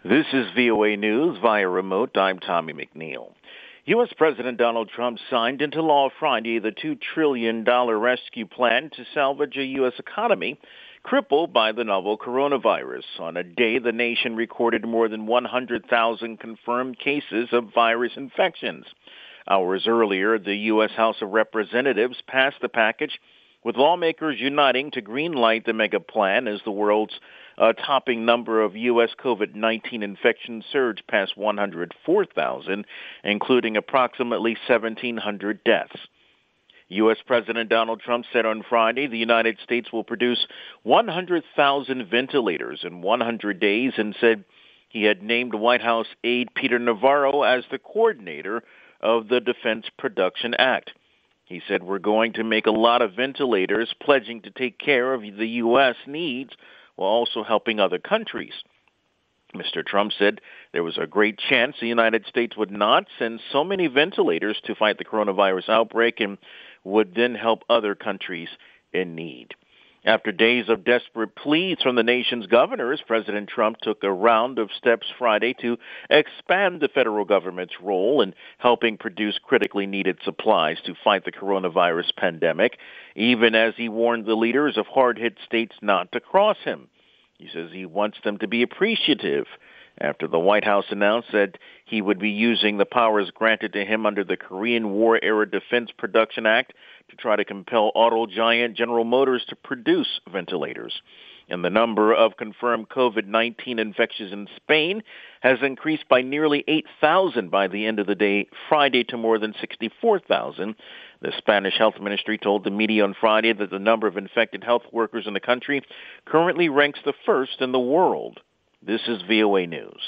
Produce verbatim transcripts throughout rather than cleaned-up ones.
This is V O A News via remote. I'm Tommy McNeil. U S. President Donald Trump signed into law Friday the two trillion dollars rescue plan to salvage a U S economy crippled by the novel coronavirus. On a day the nation recorded more than one hundred thousand confirmed cases of virus infections. Hours earlier, the U S. House of Representatives passed the package, with lawmakers uniting to greenlight the mega plan as the world's uh, topping number of U S. COVID nineteen infections surged past one hundred four thousand, including approximately seventeen hundred deaths. U S. President Donald Trump said on Friday the United States will produce one hundred thousand ventilators in one hundred days and said he had named White House aide Peter Navarro as the coordinator of the Defense Production Act. He said, "We're going to make a lot of ventilators, pledging to take care of the U S needs while also helping other countries." Mister Trump said there was a great chance the United States would not send so many ventilators to fight the coronavirus outbreak and would then help other countries in need. After days of desperate pleas from the nation's governors, President Trump took a round of steps Friday to expand the federal government's role in helping produce critically needed supplies to fight the coronavirus pandemic, even as he warned the leaders of hard-hit states not to cross him. He says he wants them to be appreciative after the White House announced that he would be using the powers granted to him under the Korean War-era Defense Production Act to try to compel auto giant General Motors to produce ventilators. And the number of confirmed COVID nineteen infections in Spain has increased by nearly eight thousand by the end of the day Friday to more than sixty-four thousand. The Spanish health ministry told the media on Friday that the number of infected health workers in the country currently ranks the first in the world. This is V O A News.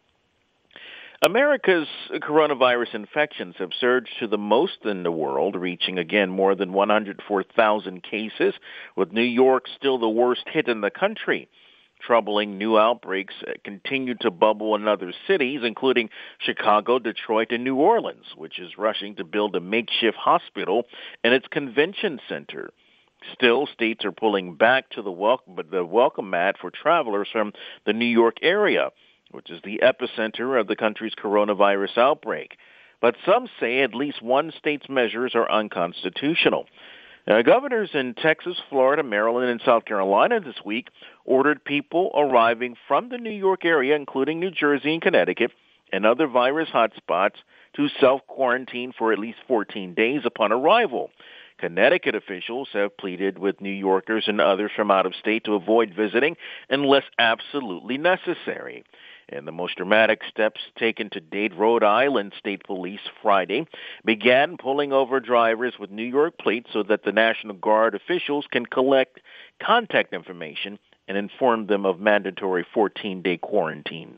America's coronavirus infections have surged to the most in the world, reaching again more than one hundred four thousand cases, with New York still the worst hit in the country. Troubling new outbreaks continue to bubble in other cities, including Chicago, Detroit, and New Orleans, which is rushing to build a makeshift hospital in its convention center. Still, states are pulling back to the welcome, the welcome mat for travelers from the New York area, which is the epicenter of the country's coronavirus outbreak. But some say at least one state's measures are unconstitutional. Now, governors in Texas, Florida, Maryland, and South Carolina this week ordered people arriving from the New York area, including New Jersey and Connecticut, and other virus hotspots, to self-quarantine for at least fourteen days upon arrival. Connecticut officials have pleaded with New Yorkers and others from out of state to avoid visiting unless absolutely necessary. And the most dramatic steps taken to date, Rhode Island State Police Friday began pulling over drivers with New York plates so that the National Guard officials can collect contact information and inform them of mandatory fourteen-day quarantines.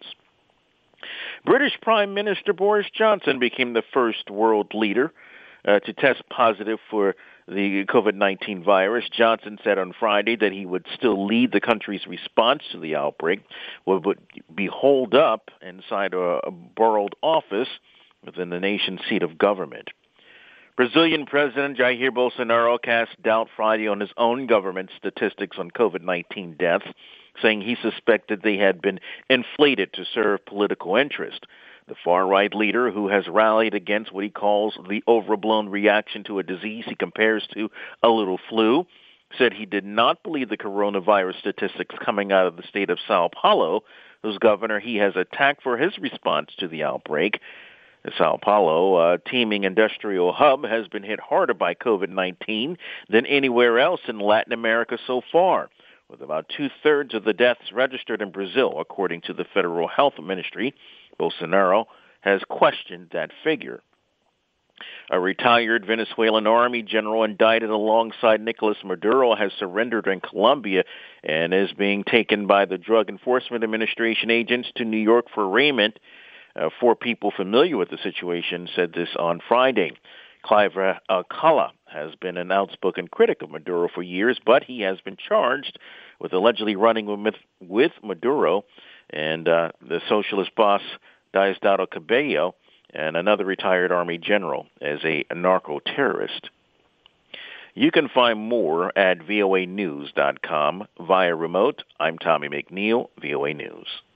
British Prime Minister Boris Johnson became the first world leader uh, to test positive for the COVID nineteen virus. Johnson said on Friday that he would still lead the country's response to the outbreak, but would be holed up inside a, a borrowed office within the nation's seat of government. Brazilian President Jair Bolsonaro cast doubt Friday on his own government's statistics on COVID nineteen deaths, saying he suspected they had been inflated to serve political interest. The far-right leader, who has rallied against what he calls the overblown reaction to a disease he compares to a little flu, said he did not believe the coronavirus statistics coming out of the state of Sao Paulo, whose governor he has attacked for his response to the outbreak. The Sao Paulo, a teeming industrial hub, has been hit harder by COVID nineteen than anywhere else in Latin America so far, with about two-thirds of the deaths registered in Brazil, according to the Federal Health Ministry. Bolsonaro has questioned that figure. A retired Venezuelan army general indicted alongside Nicolas Maduro has surrendered in Colombia and is being taken by the Drug Enforcement Administration agents to New York for arraignment. Uh, four people familiar with the situation said this on Friday. Clive Alcala has been an outspoken critic of Maduro for years, but he has been charged with allegedly running with, with Maduro and uh, the socialist boss Diosdado Cabello and another retired army general as a narco-terrorist. You can find more at V O A news dot com via remote. I'm Tommy McNeil, V O A News.